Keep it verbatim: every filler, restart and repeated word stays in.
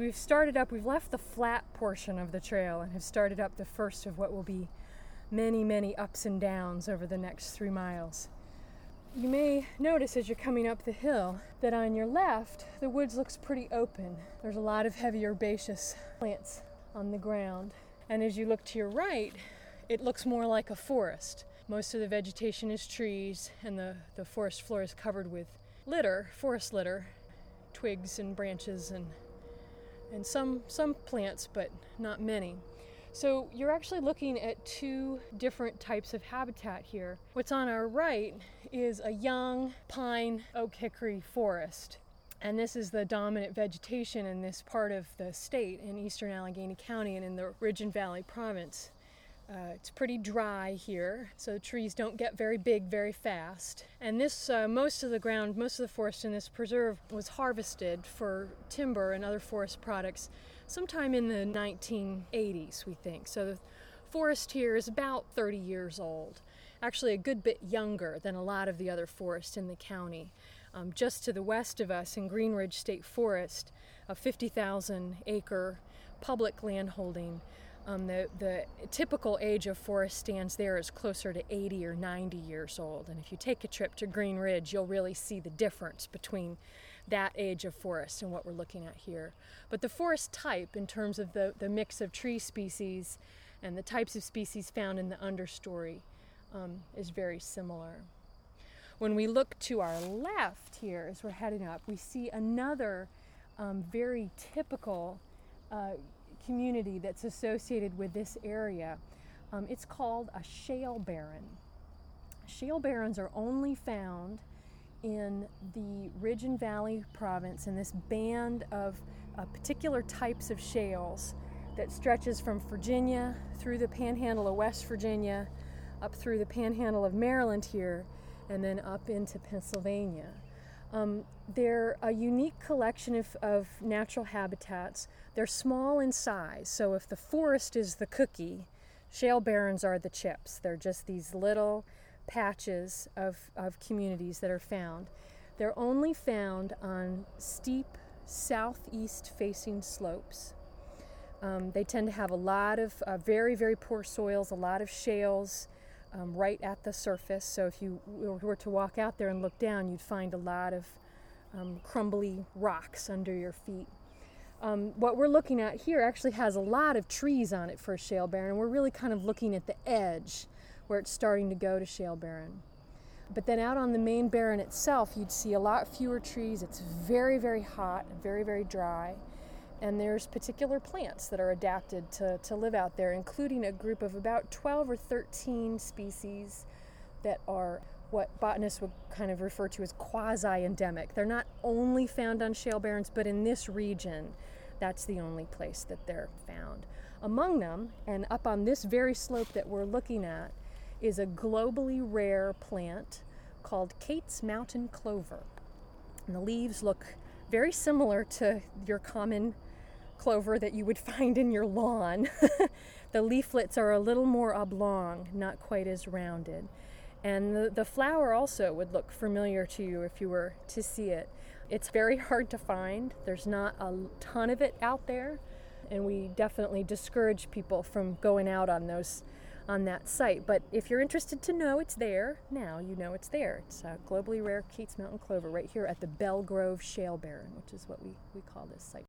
we've started up, we've left the flat portion of the trail and have started up the first of what will be many, many ups and downs over the next three miles. You may notice as you're coming up the hill that on your left, the woods looks pretty open. There's a lot of heavy herbaceous plants on the ground. And as you look to your right, it looks more like a forest. Most of the vegetation is trees, and the, the forest floor is covered with litter, forest litter, twigs and branches and and some some plants, but not many. So you're actually looking at two different types of habitat here. What's on our right is a young pine oak hickory forest. And this is the dominant vegetation in this part of the state in eastern Allegheny County and in the Ridge and Valley province. Uh, it's pretty dry here, so the trees don't get very big very fast. And this, uh, most of the ground, most of the forest in this preserve was harvested for timber and other forest products sometime in the nineteen eighties, we think. So the forest here is about thirty years old, actually a good bit younger than a lot of the other forests in the county. Um, just to the west of us in Green Ridge State Forest, a fifty thousand acre public landholding. Um, the, the typical age of forest stands there is closer to eighty or ninety years old. And if you take a trip to Green Ridge, you'll really see the difference between that age of forest and what we're looking at here. But the forest type, in terms of the, the mix of tree species and the types of species found in the understory, um, is very similar. When we look to our left here as we're heading up, we see another um, very typical uh, community that's associated with this area. Um, it's called a shale barren. Shale barrens are only found in the Ridge and Valley province, in this band of uh, particular types of shales that stretches from Virginia through the panhandle of West Virginia, up through the panhandle of Maryland here, and then up into Pennsylvania. Um, they're a unique collection of, of natural habitats. They're small in size, so if the forest is the cookie, shale barrens are the chips. They're just these little patches of, of communities that are found. They're only found on steep southeast facing slopes. Um, they tend to have a lot of uh, very, very poor soils, a lot of shales, Um, right at the surface. So if you were to walk out there and look down, you'd find a lot of um, crumbly rocks under your feet. Um, what we're looking at here actually has a lot of trees on it for a shale barren, and we're really kind of looking at the edge where it's starting to go to shale barren. But then out on the main barren itself, you'd see a lot fewer trees. It's very, very hot, very, very dry. And there's particular plants that are adapted to, to live out there, including a group of about twelve or thirteen species that are what botanists would kind of refer to as quasi-endemic. They're not only found on shale barrens, but in this region, that's the only place that they're found. Among them, and up on this very slope that we're looking at, is a globally rare plant called Kate's Mountain Clover. And the leaves look very similar to your common clover that you would find in your lawn. The leaflets are a little more oblong, not quite as rounded. And the, the flower also would look familiar to you if you were to see it. It's very hard to find. There's not a ton of it out there, and we definitely discourage people from going out on those on that site. But if you're interested to know it's there, now you know it's there. It's a globally rare Kate's Mountain Clover right here at the Bell Grove Shale Barren, which is what we, we call this site.